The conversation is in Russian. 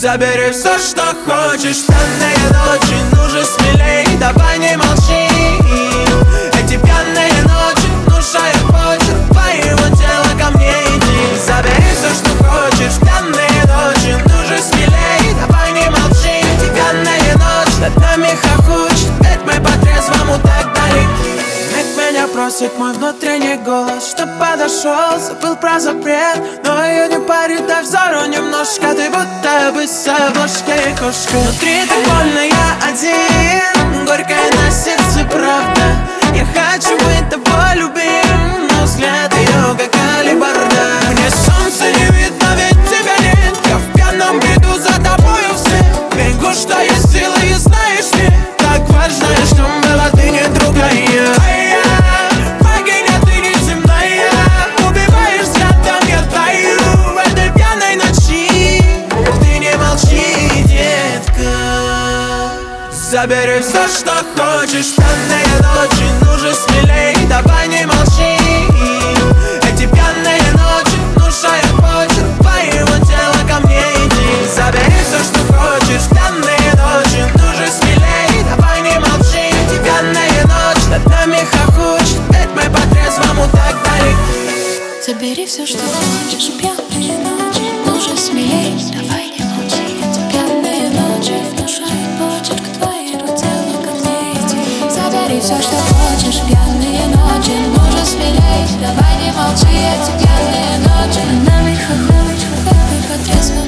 Забери все, что хочешь, пьяные ночи, ну же смелей, давай не молчи. Эти пьяные ночи внушают почерк твоего тела, ко мне иди. Забери все, что хочешь, пьяные ночи, ну же смелей, давай не молчи. Эти пьяные ночи над нами хохочет, ведь мы по-трезвому так далеки. Ведь меня просит мой внутренний голос, чтоб подошел, забыл про запрет. Но ее не парит, дай взору немножко, ты будто бы с обложкой кошка. Внутри так больно, я один, горькая на сердце правда. Я хочу быть тобой любим, но взгляд ее как алебарда. Мне солнца не видно, ведь тебя нет. Я в пьяном бреду за тобою вслед. Бегу, что есть силы, и знаешь ли, так важно, что была ты не другая. Богиня, ты неземная, убиваешь взглядом, я таю в этой пьяной ночи. Ты не молчи, детка. Забери все, что хочешь, пьяные ночи, ну же смелей, давай не молчи. Эти пьяные ночи внушают почерк твоего тела, ко мне иди. Забери все, что хочешь, пьяные ночи, ну же смелей, давай не молчи. Эти пьяные ночи над нами хохочет, ведь мы по-трезвому так далеки. Забери все, что хочешь, пьяные ночи, ну же смелей, давай не молчи. Эти пьяные ночи внушают почерк твоего тела, ко мне иди. Забери все, что хочешь, пьяные ночи, ну же смелей, давай не молчи. Эти пьяные ночи над нами хохочет, ведь мы по-трезвому